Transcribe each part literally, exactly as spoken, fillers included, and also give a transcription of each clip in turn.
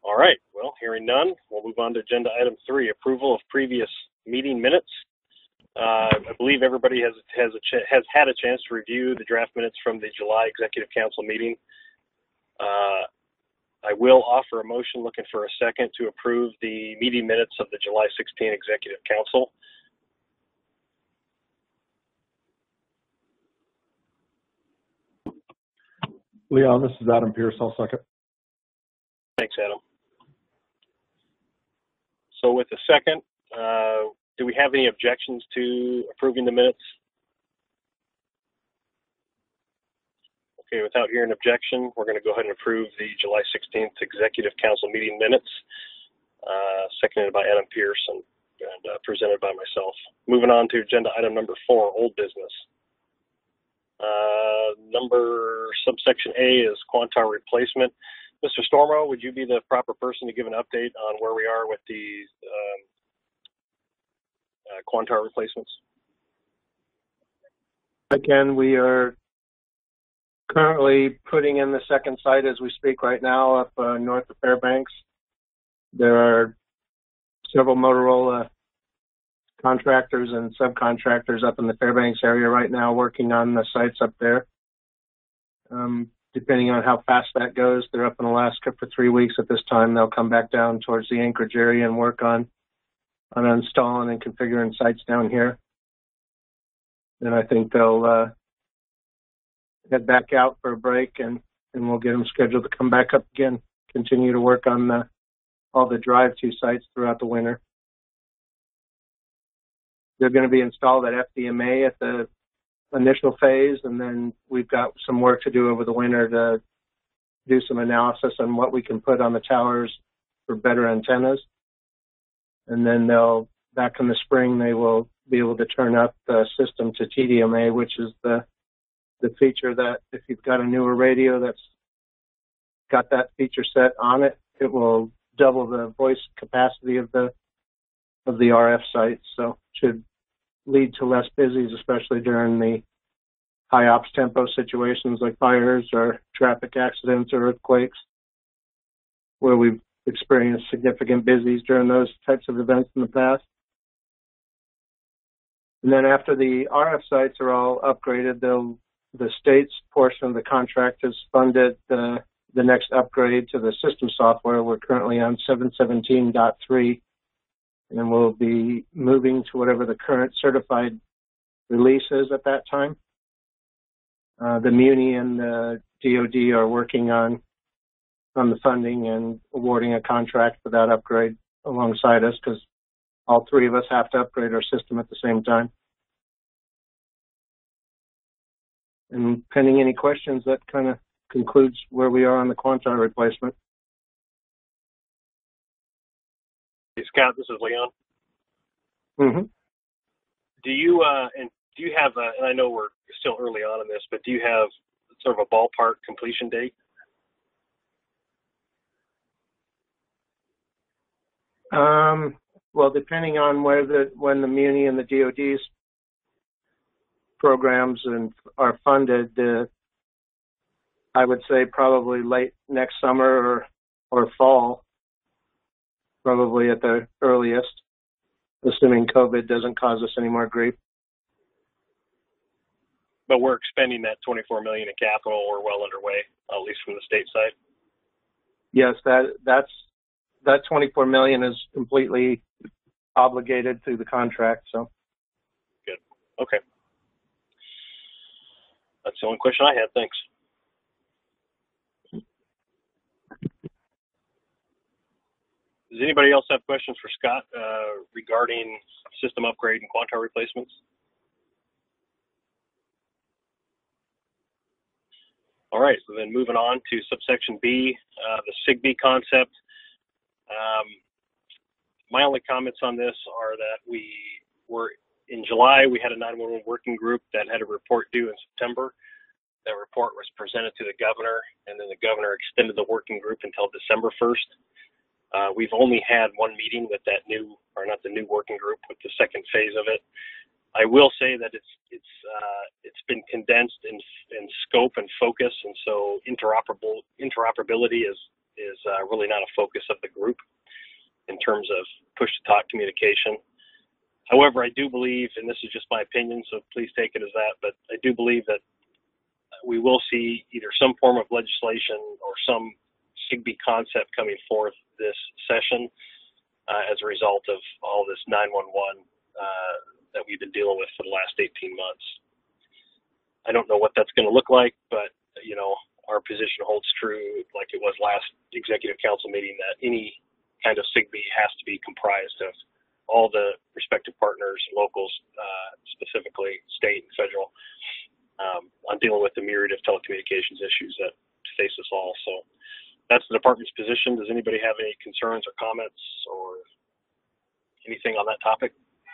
All right, well, hearing none, we'll move on to agenda item three, approval of previous meeting minutes. Uh, I believe everybody has has a ch- has had a chance to review the draft minutes from the July Executive Council meeting. Uh, I will offer a motion looking for a second to approve the meeting minutes of the July sixteenth Executive Council. Leon, this is Adam Pierce. I'll second. Thanks, Adam. So with the second, uh, do we have any objections to approving the minutes? Okay, without hearing objection, we're going to go ahead and approve the July sixteenth Executive Council meeting minutes, uh, seconded by Adam Pierce and, and uh, presented by myself. Moving on to agenda item number four, old business. Uh, number subsection A is Quantar replacement. Mister Stormo, would you be the proper person to give an update on where we are with the um, uh, Quantar replacements? Again, we are currently putting in the second site as we speak right now up uh, north of Fairbanks. There are several Motorola contractors and subcontractors up in the Fairbanks area right now working on the sites up there. Um, depending on how fast that goes, they're up in Alaska for three weeks at this time. They'll come back down towards the Anchorage area and work on, on installing and configuring sites down here. And I think they'll uh, head back out for a break, and, and we'll get them scheduled to come back up again, continue to work on the, all the drive-to sites throughout the winter. They're going to be installed at F D M A at the initial phase, and then we've got some work to do over the winter to do some analysis on what we can put on the towers for better antennas. And then they'll, back in the spring, they will be able to turn up the system to T D M A, which is the the feature that if you've got a newer radio that's got that feature set on it, it will double the voice capacity of the of the R F sites. So should lead to less busies, especially during the high ops tempo situations like fires or traffic accidents or earthquakes, where we've experienced significant busies during those types of events in the past. And then after the R F sites are all upgraded, they'll, the state's portion of the contract has funded the, the next upgrade to the system software. We're currently on seven seventeen point three, and we'll be moving to whatever the current certified release is at that time. Uh, the Muni and the D O D are working on on the funding and awarding a contract for that upgrade alongside us, because all three of us have to upgrade our system at the same time. And pending any questions, that kind of concludes where we are on the Quantar replacement. Hey, Scott, this is Leon. Mm-hmm. Do you uh, and do you have? Uh, and I know we're still early on in this, but do you have sort of a ballpark completion date? Um, well, depending on where the when the Muni and the D O D's programs and are funded, uh, I would say probably late next summer or or fall, probably at the earliest, assuming COVID doesn't cause us any more grief. But we're expending that twenty-four million dollars in capital. We're well underway, at least from the state side. Yes, that that's that twenty-four million dollars is completely obligated through the contract. So good. Okay. That's the only question I had. Thanks. Does anybody else have questions for Scott uh, regarding system upgrade and Quantar replacements? All right, so then moving on to subsection B, uh, the SIGBE concept. Um, my only comments on this are that we were, in July, we had a nine one one working group that had a report due in September. That report was presented to the governor, and then the governor extended the working group until December first. Uh, we've only had one meeting with that new, or not the new working group, with the second phase of it. I will say that it's it's uh, it's been condensed in in scope and focus, and so interoperable interoperability is is uh, really not a focus of the group in terms of push-to-talk communication. However, I do believe, and this is just my opinion, so please take it as that, but I do believe that we will see either some form of legislation or some SIGB concept coming forth this session uh, as a result of all this nine one one uh, that we've been dealing with for the last eighteen months. I don't know what that's going to look like, but, you know, our position holds true like it was last executive council meeting, that any kind of SIGB has to be comprised of all the respective partners, locals, uh, specifically state and federal. Um, I'm dealing with the myriad of telecommunications issues that face us all. So that's the department's position. Does anybody have any concerns or comments or anything on that topic?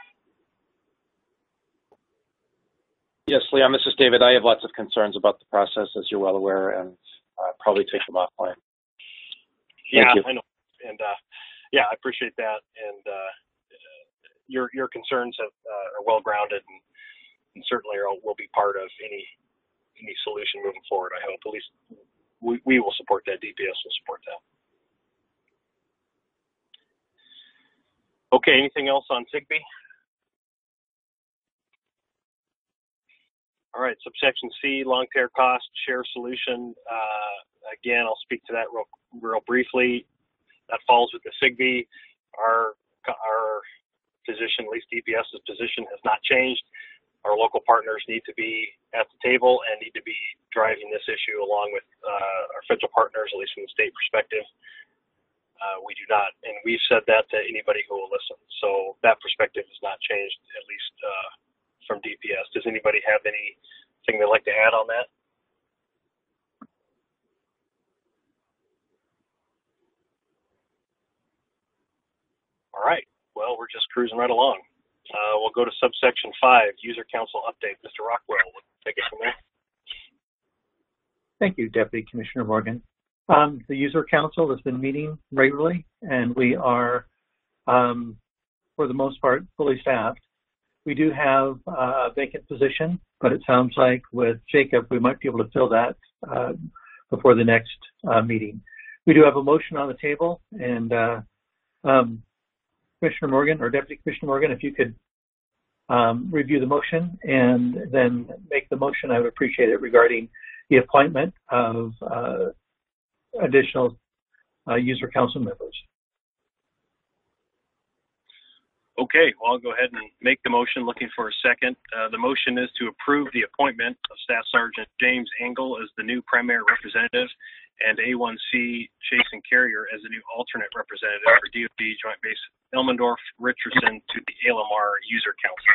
Yes, Leon, this is David. I have lots of concerns about the process, as you're well aware, and uh, probably take them offline. Yeah, you. I know. And uh, yeah, I appreciate that. And uh, your your concerns have, uh, are well grounded, and, and certainly are, will be part of any any solution moving forward. I hope at least we, we will support that. D P S will support that. Okay. Anything else on SIGB? All right, subsection C, long tail cost share solution. Uh, again, I'll speak to that real, real briefly. That falls with the SIGB. Our our position, at least DPS's position, has not changed. Our local partners need to be at the table and need to be driving this issue along with uh, our federal partners, at least from the state perspective. Uh, we do not, and we've said that to anybody who will listen. So that perspective has not changed, at least uh, from D P S. Does anybody have anything they'd like to add on that? All right. Well, we're just cruising right along. Uh, we'll go to subsection five, user council update. Mister Rockwell, we'll take it from there. Thank you, Deputy Commissioner Morgan. Um, the user council has been meeting regularly, and we are, um, for the most part, fully staffed. We do have uh, a vacant position, but it sounds like with Jacob, we might be able to fill that uh, before the next uh, meeting. We do have a motion on the table, and uh, um, Commissioner Morgan, or Deputy Commissioner Morgan, if you could um, review the motion and then make the motion, I would appreciate it, regarding the appointment of uh, additional uh, user council members. Okay, well, I'll go ahead and make the motion. Looking for a second. Uh, the motion is to approve the appointment of Staff Sergeant James Engel as the new primary representative and A one C Jason Carrier as the new alternate representative for D O D Joint Base Elmendorf Richardson to the A L M R User Council.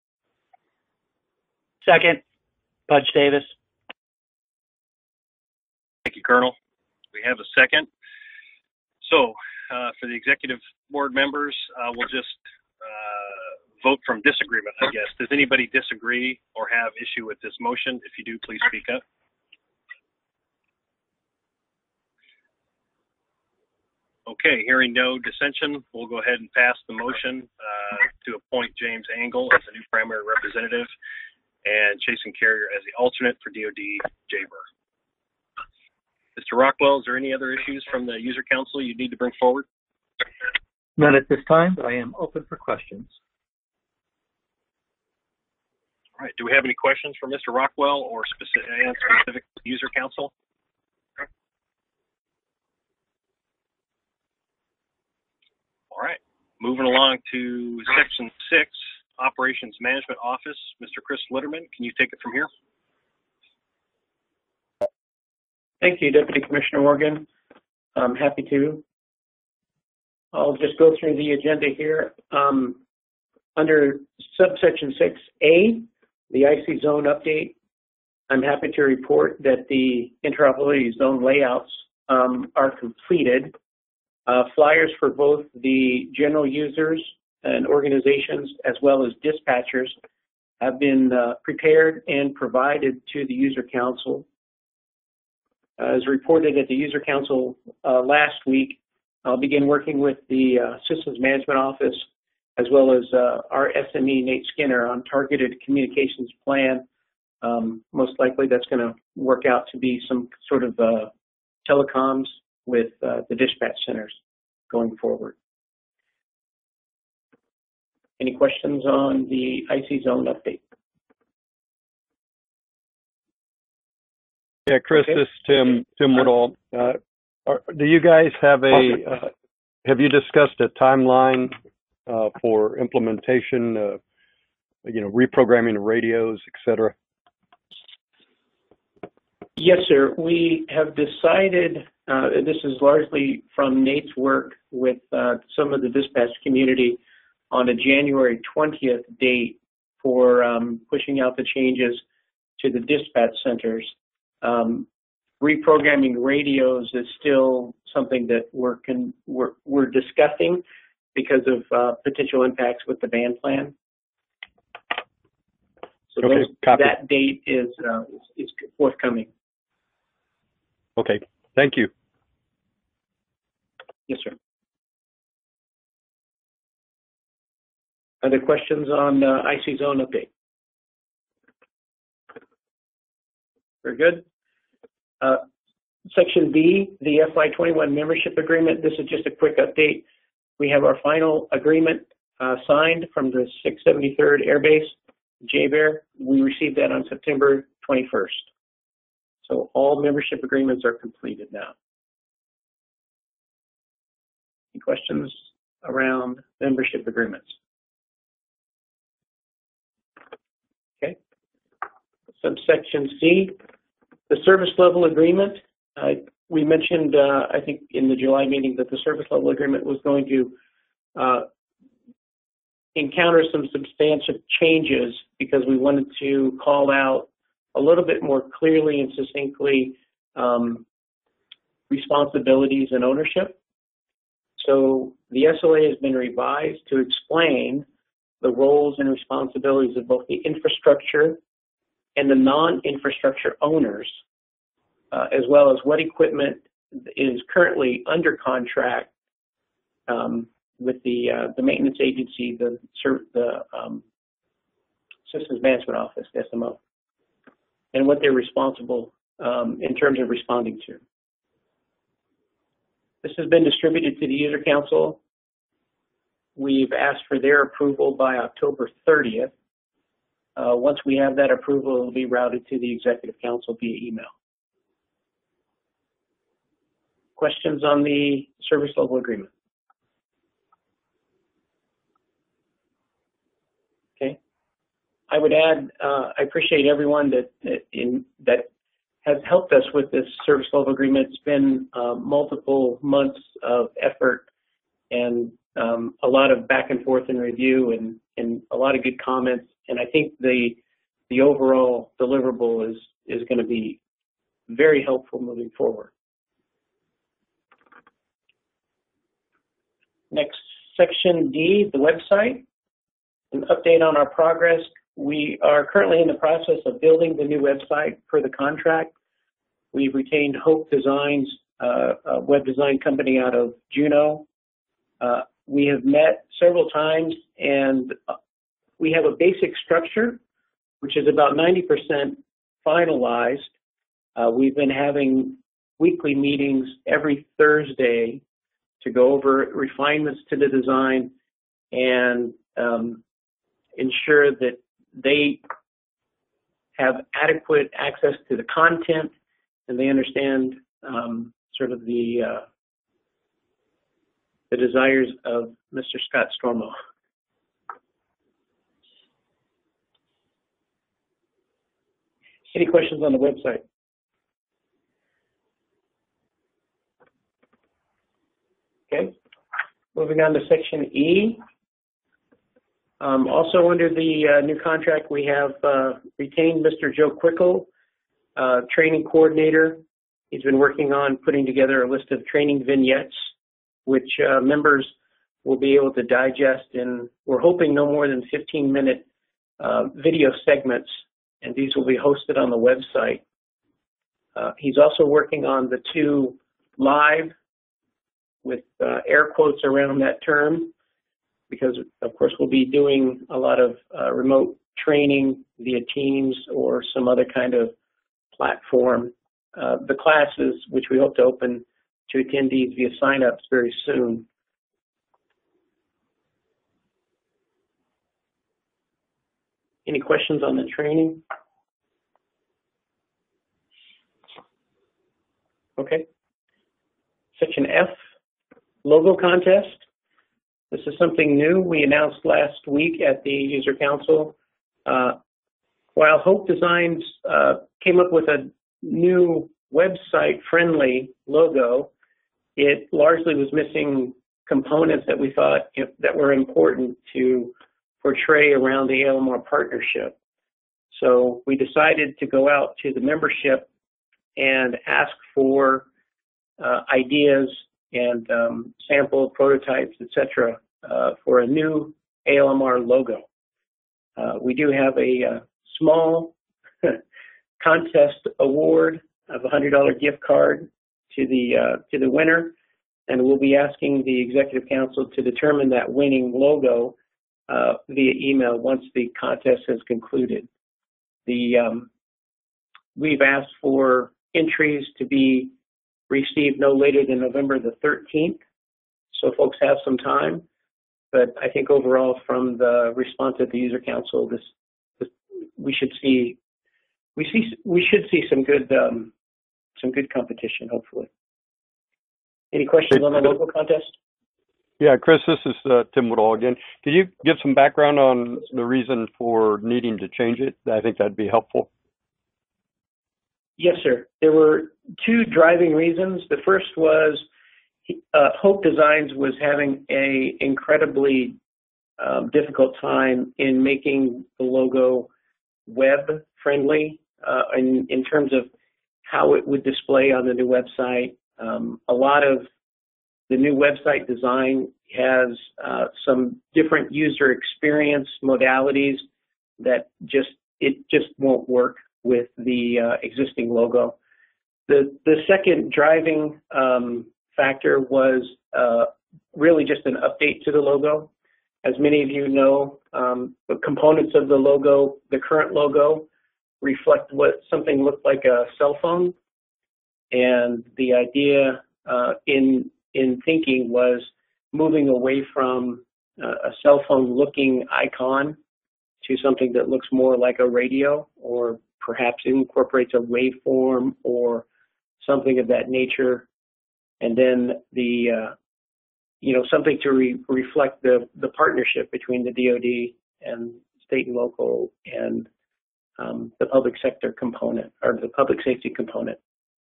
Second, Pudge Davis. Thank you, Colonel. We have a second. So uh, for the executive board members, uh, we'll just uh, vote from disagreement, I guess. Does anybody disagree or have issue with this motion? If you do, please speak up. Okay, hearing no dissension, we'll go ahead and pass the motion uh, to appoint James Engel as the new primary representative and Jason Carrier as the alternate for D O D J B R. Mister Rockwell, is there any other issues from the user council you need to bring forward? None at this time, but I am open for questions. All right, do we have any questions for Mister Rockwell or specific, and specific user council? All right, moving along to section six, Operations Management Office. Mister Chris Litterman, can you take it from here? Thank you, Deputy Commissioner Morgan. I'm happy to. I'll just go through the agenda here. Um, under subsection six A, the I C zone update, I'm happy to report that the interoperability zone layouts um, are completed. Uh, flyers for both the general users and organizations as well as dispatchers have been uh, prepared and provided to the user council. Uh, as reported at the user council uh, last week, I'll begin working with the uh, Systems Management Office as well as uh, our S M E, Nate Skinner, on targeted communications plan. Um, most likely that's going to work out to be some sort of uh, telecoms with uh, the dispatch centers going forward. Any questions on the I C zone update? Yeah, Chris, Okay. this is Tim, Tim Woodall. Uh, are, do you guys have a, uh, have you discussed a timeline uh, for implementation, uh, you know, reprogramming the radios, et cetera? Yes, sir. We have decided, uh, this is largely from Nate's work with uh, some of the dispatch community, on a January twentieth date for um, pushing out the changes to the dispatch centers. Um, reprogramming radios is still something that we're, con we're, we're discussing because of uh, potential impacts with the band plan. So Okay, those, copy. that date is, uh, is forthcoming. Okay, thank you. Yes, sir. Other questions on uh, I C zone update? Very good. Uh, Section B, the F Y twenty-one membership agreement. This is just a quick update. We have our final agreement uh, signed from the six seventy-third Air Base, J BEAR. We received that on September twenty-first. So all membership agreements are completed now. Any questions around membership agreements? Okay. Subsection C, the service level agreement. Uh, we mentioned, uh, I think, in the July meeting that the service level agreement was going to uh, encounter some substantial changes because we wanted to call out a little bit more clearly and succinctly um, responsibilities and ownership. So the S L A has been revised to explain the roles and responsibilities of both the infrastructure and the non-infrastructure owners, uh, as well as what equipment is currently under contract um, with the uh, the maintenance agency, the the um, Systems Management Office, S M O, and what they're responsible um, in terms of responding to. This has been distributed to the user council. We've asked for their approval by October thirtieth. Uh, once we have that approval, it will be routed to the executive council via email. Questions on the service level agreement? Okay. I would add, uh, I appreciate everyone that, that, in, that has helped us with this service level agreement. It's been uh, multiple months of effort and um, a lot of back and forth and review and, and a lot of good comments. And I think the the overall deliverable is is going to be very helpful moving forward. Next, section D, the website. An update on our progress. We are currently in the process of building the new website per the contract. We've retained Hope Designs, uh, a web design company out of Juneau. Uh, we have met several times, and we have a basic structure, which is about ninety percent finalized. Uh, we've been having weekly meetings every Thursday to go over refinements to the design and um, ensure that they have adequate access to the content and they understand um, sort of the uh, the desires of Mister Scott Stormo. Any questions on the website? Okay, moving on to section E. Um, also under the uh, new contract, we have uh, retained Mister Joe Quickle, uh, training coordinator. He's been working on putting together a list of training vignettes, which uh, members will be able to digest, and we're hoping no more than fifteen minute uh, video segments, and these will be hosted on the website. Uh, he's also working on the two live, with uh, air quotes around that term, because of course we'll be doing a lot of uh, remote training via Teams or some other kind of platform. Uh, the classes, which we hope to open to attendees via sign-ups very soon. Any questions on the training? Okay. Section F, logo contest. This is something new we announced last week at the User Council. Uh, while Hope Designs uh, came up with a new website-friendly logo, it largely was missing components that we thought you know, that were important to portray around the A L M R partnership. So we decided to go out to the membership and ask for uh, ideas and um, sample prototypes, et cetera, uh, for a new A L M R logo. Uh, we do have a uh, small contest award of a one hundred dollar gift card to the uh, to the winner, and we'll be asking the Executive Council to determine that winning logo uh, via email once the contest has concluded. The um, we've asked for entries to be received no later than November the thirteenth, so folks have some time. But I think overall, from the response at the User Council, this, this we should see we see we should see some good um, some good competition, hopefully. Any questions on the logo contest? Yeah, Chris, this is uh, Tim Woodall again. Could you give some background on the reason for needing to change it? I think that'd be helpful. Yes, sir. There were two driving reasons. The first was uh, Hope Designs was having a incredibly um, difficult time in making the logo web friendly uh, in, in terms of how it would display on the new website. Um, a lot of the new website design has uh, some different user experience modalities that just it just won't work with the uh, existing logo. The the second driving um, factor was uh, really just an update to the logo. As many of you know, um, the components of the logo, the current logo, reflect what something looked like a cell phone, and the idea uh, in in thinking was moving away from uh, a cell phone looking icon to something that looks more like a radio, or perhaps incorporates a waveform or something of that nature. And then the, uh, you know, something to re reflect the, the partnership between the D O D and state and local and um, the public sector component, or the public safety component.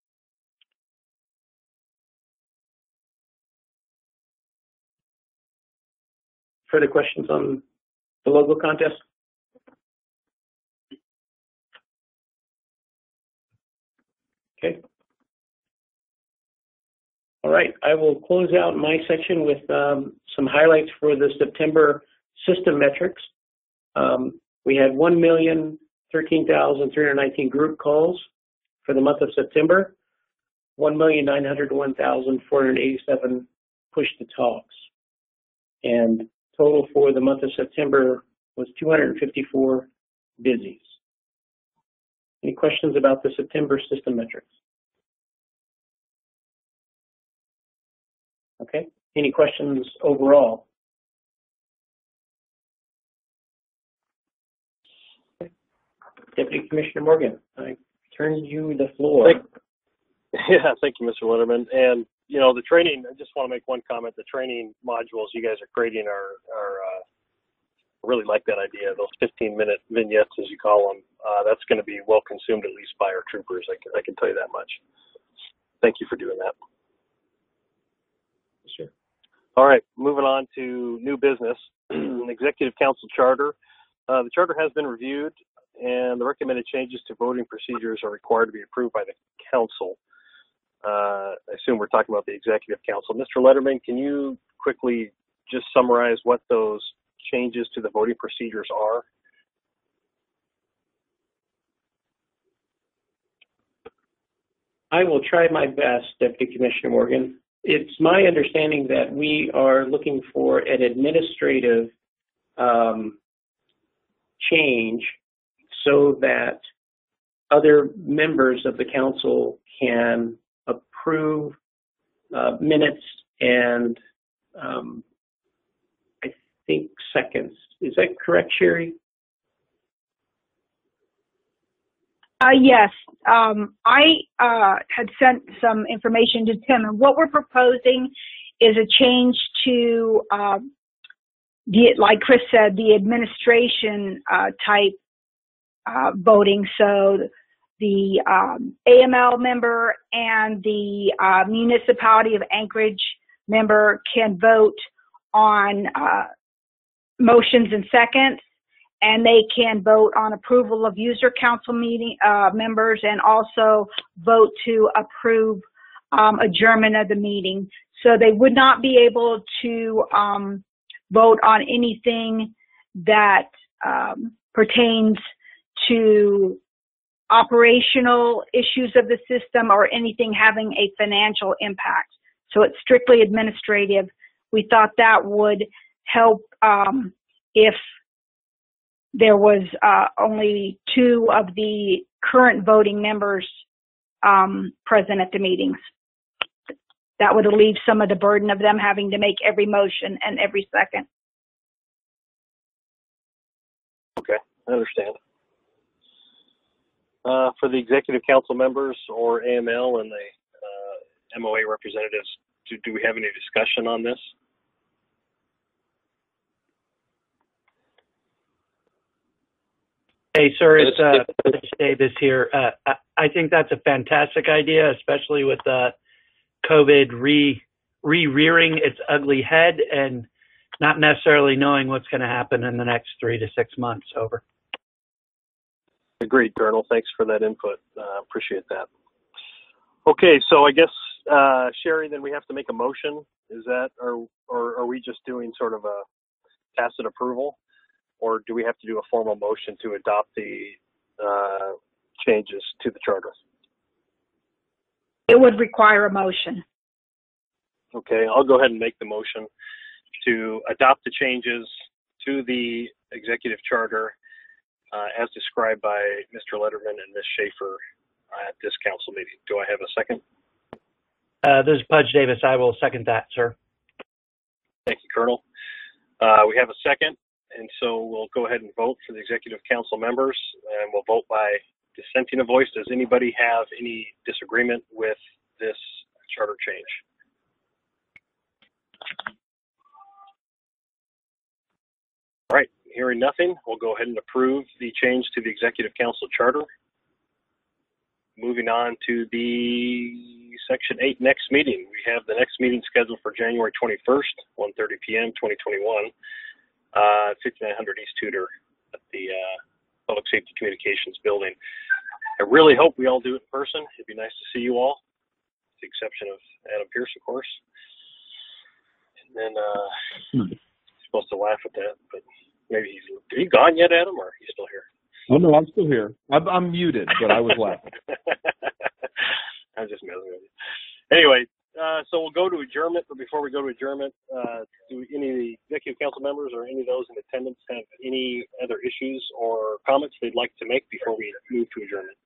Further questions on the logo contest? Okay. All right, I will close out my section with um, some highlights for the September system metrics. Um, we had one million thirteen thousand three hundred nineteen group calls for the month of September, one million nine hundred one thousand four hundred eighty-seven push-to-talks. And total for the month of September was two hundred fifty-four busies. Any questions about the September system metrics? Okay, any questions overall? Okay. Deputy Commissioner Morgan, I turn you the floor. Thank, yeah, thank you, Mister Letterman. And, you know, the training, I just want to make one comment. The training modules you guys are creating are, are uh, I really like that idea, those fifteen minute vignettes, as you call them. Uh, that's going to be well consumed, at least by our troopers. I can, I can tell you that much. Thank you for doing that. Sure. All right, moving on to new business. Executive Council Charter. Uh, the charter has been reviewed, and the recommended changes to voting procedures are required to be approved by the council. Uh, I assume we're talking about the Executive Council. Mister Letterman, can you quickly just summarize what those changes to the voting procedures are? I will try my best, Deputy Commissioner Morgan. It's my understanding that we are looking for an administrative um, change so that other members of the council can approve uh, minutes and um, I think seconds. Is that correct, Sherry? Uh, yes, um, I uh, had sent some information to Tim, and what we're proposing is a change to, uh, the, like Chris said, the administration uh, type uh, voting. So the um, A M L member and the uh, municipality of Anchorage member can vote on uh, motions and seconds, and they can vote on approval of user council meeting uh, members, and also vote to approve um, adjournment of the meeting. So they would not be able to um, vote on anything that um, pertains to operational issues of the system or anything having a financial impact. So it's strictly administrative. We thought that would help um, if there was uh, only two of the current voting members um, present at the meetings. That would relieve some of the burden of them having to make every motion and every second. Okay, I understand. Uh, for the executive council members or A M L and the uh, M O A representatives, do, do we have any discussion on this? Hey, sir, it's uh, Rich Davis here. Uh, I, I think that's a fantastic idea, especially with uh, COVID re re-rearing its ugly head and not necessarily knowing what's going to happen in the next three to six months. Over. Agreed, Colonel. Thanks for that input. Uh, appreciate that. Okay, so I guess, uh, Sherry, then we have to make a motion. Is that, or, or are we just doing sort of a tacit approval? Or do we have to do a formal motion to adopt the uh, changes to the charter? It would require a motion. Okay, I'll go ahead and make the motion to adopt the changes to the executive charter uh, as described by Mister Letterman and Miz Schaefer at this council meeting. Do I have a second? Uh, this is Pudge Davis. I will second that, sir. Thank you, Colonel. Uh, we have a second. And so we'll go ahead and vote for the executive council members, and we'll vote by dissenting a voice. Does anybody have any disagreement with this charter change? All right, hearing nothing, we'll go ahead and approve the change to the executive council charter. Moving on to the section eight next meeting. We have the next meeting scheduled for January twenty-first, one thirty p m twenty twenty-one. Uh, fifty-nine hundred East Tudor at the uh, Public Safety Communications Building. I really hope we all do it in person. It'd be nice to see you all, with the exception of Adam Pierce, of course. And then uh, hmm. I'm supposed to laugh at that, but maybe he's, is he gone yet, Adam, or he's still here? Oh, no, I'm still here. I'm, I'm muted, but I was laughing. I'm just messing with you. Anyway, Uh, so we'll go to adjournment, but before we go to adjournment, uh, do any of the executive council members or any of those in attendance have any other issues or comments they'd like to make before we move to adjournment?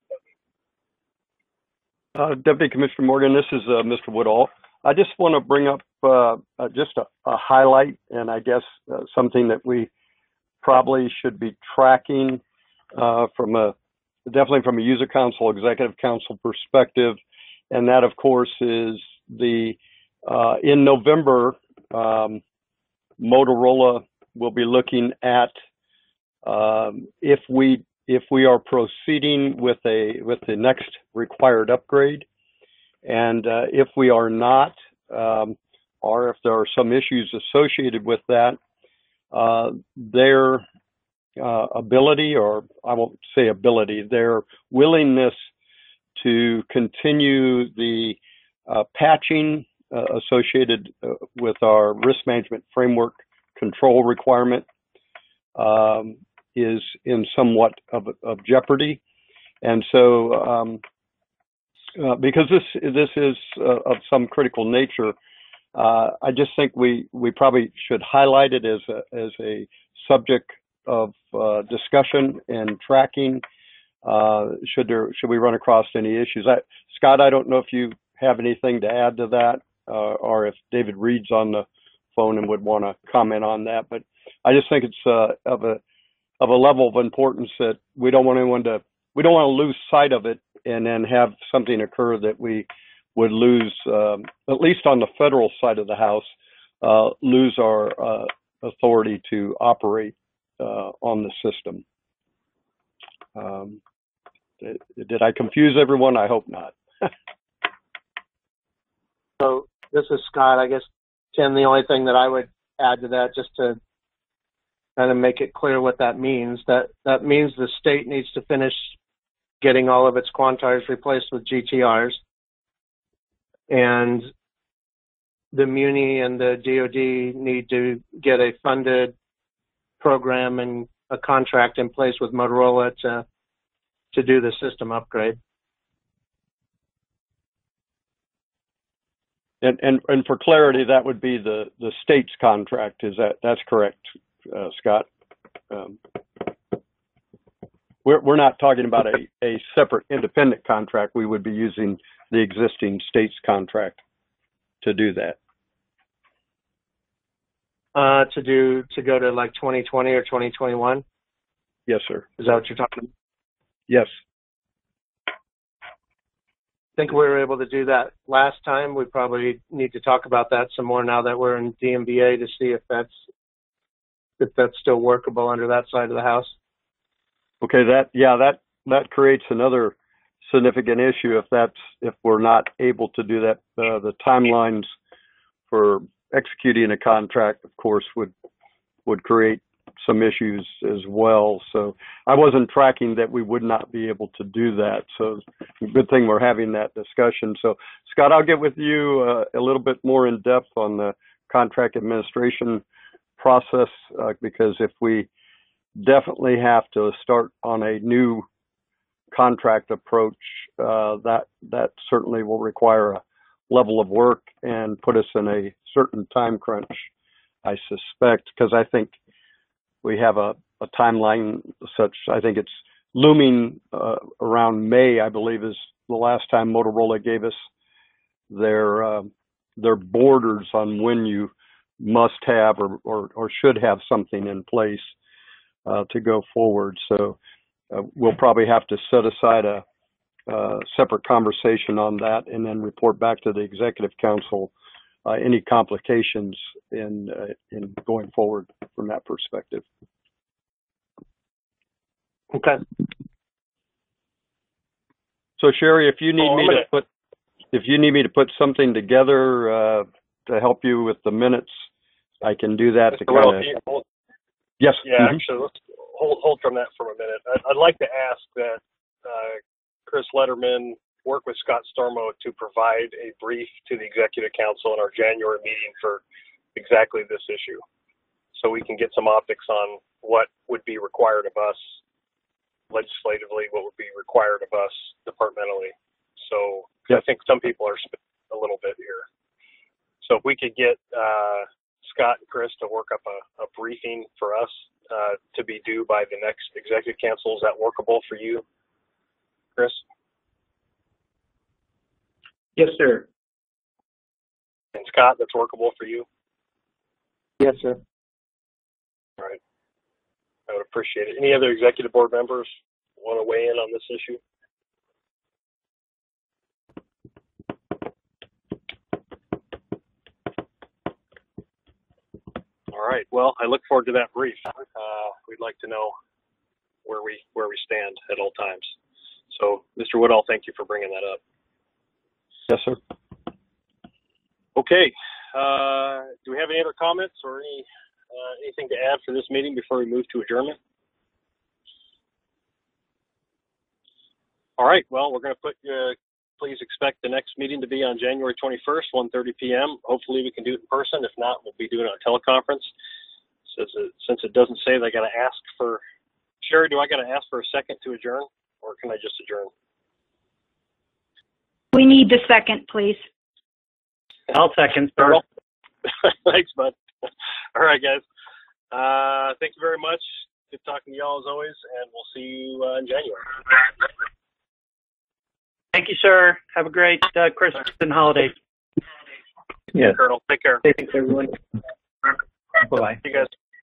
Uh, Deputy Commissioner Morgan, this is uh, Mister Woodall. I just want to bring up uh, uh, just a, a highlight, and I guess uh, something that we probably should be tracking uh, from a definitely from a user council, executive council perspective, and that, of course, is the uh, in November, um, Motorola will be looking at um, if we if we are proceeding with a with the next required upgrade, and uh, if we are not, um, or if there are some issues associated with that, uh, their uh, ability, or I won't say ability, their willingness to continue the Uh, patching uh, associated uh, with our risk management framework control requirement um, is in somewhat of, of jeopardy. And so, um, uh, because this this is uh, of some critical nature, uh, I just think we we probably should highlight it as a, as a subject of uh, discussion and tracking. Uh, should there should we run across any issues? I, Scott, I don't know if you have anything to add to that? uh, or if David Reed's on the phone and would want to comment on that. But I just think it's uh, of a of a level of importance that we don't want anyone to we don't want to lose sight of it and then have something occur that we would lose, um, at least on the federal side of the house, uh, lose our uh, authority to operate uh, on the system. Um, did, did I confuse everyone? I hope not. So this is Scott. I guess, Tim, the only thing that I would add to that, just to kind of make it clear what that means, that that means the state needs to finish getting all of its Quantars replaced with G T Rs. And the Muni and the D O D need to get a funded program and a contract in place with Motorola to to do the system upgrade. And and and for clarity, that would be the the state's contract. Is that that's correct, uh, Scott? Um, we're we're not talking about a a separate independent contract. We would be using the existing state's contract to do that. Uh, to do to go to like twenty twenty or twenty twenty-one. Yes, sir. Is that what you're talking about? Yes. I think we were able to do that last time. We probably need to talk about that some more now that we're in D M B A to see if that's if that's still workable under that side of the house. Okay, that yeah, that that creates another significant issue if that's if we're not able to do that. Uh, the timelines for executing a contract, of course, would would create some issues as well. So I wasn't tracking that we would not be able to do that. So good thing we're having that discussion. So Scott, I'll get with you uh, a little bit more in depth on the contract administration process uh, because if we definitely have to start on a new contract approach, uh, that that certainly will require a level of work and put us in a certain time crunch, I suspect, because I think we have a, a timeline such, I think it's looming uh, around May, I believe, is the last time Motorola gave us their uh, their borders on when you must have or, or, or should have something in place uh, to go forward. So uh, we'll probably have to set aside a, a separate conversation on that and then report back to the Executive Council uh, any complications in uh, in going forward from that perspective. Okay. So Sherry, if you need me to put if you need me to put something together uh, to help you with the minutes, I can do that. To kind of... Yes. Yeah, mm-hmm. actually, let's hold hold from that for a minute. I'd, I'd like to ask that uh, Chris Letterman work with Scott Stormo to provide a brief to the Executive Council in our January meeting for exactly this issue, so we can get some optics on what would be required of us legislatively, what would be required of us departmentally. So yep. I think some people are spending a little bit here. So if we could get uh, Scott and Chris to work up a, a briefing for us uh, to be due by the next Executive Council, is that workable for you, Chris? Yes, sir. And Scott, that's workable for you? Yes, sir. All right. I would appreciate it. Any other executive board members want to weigh in on this issue? All right. Well, I look forward to that brief. Uh, we'd like to know where we where we stand at all times. So, Mister Woodall, thank you for bringing that up. Yes, sir. Okay. Uh, do we have any other comments or any uh, anything to add for this meeting before we move to adjournment? All right. Well, we're going to put. Uh, please expect the next meeting to be on January twenty-first, one thirty p m Hopefully, we can do it in person. If not, we'll be doing it on teleconference. Since it, since it doesn't say that I got to ask for. Sherry, do I got to ask for a second to adjourn, or can I just adjourn? We need the second, please. I'll second, sir. Thanks, bud. All right, guys. Uh, thank you very much. Good talking to y'all as always, and we'll see you uh, in January. Thank you, sir. Have a great uh, Christmas and holidays. Yes. Colonel. Take care. Thanks, everyone. Bye-bye. You guys.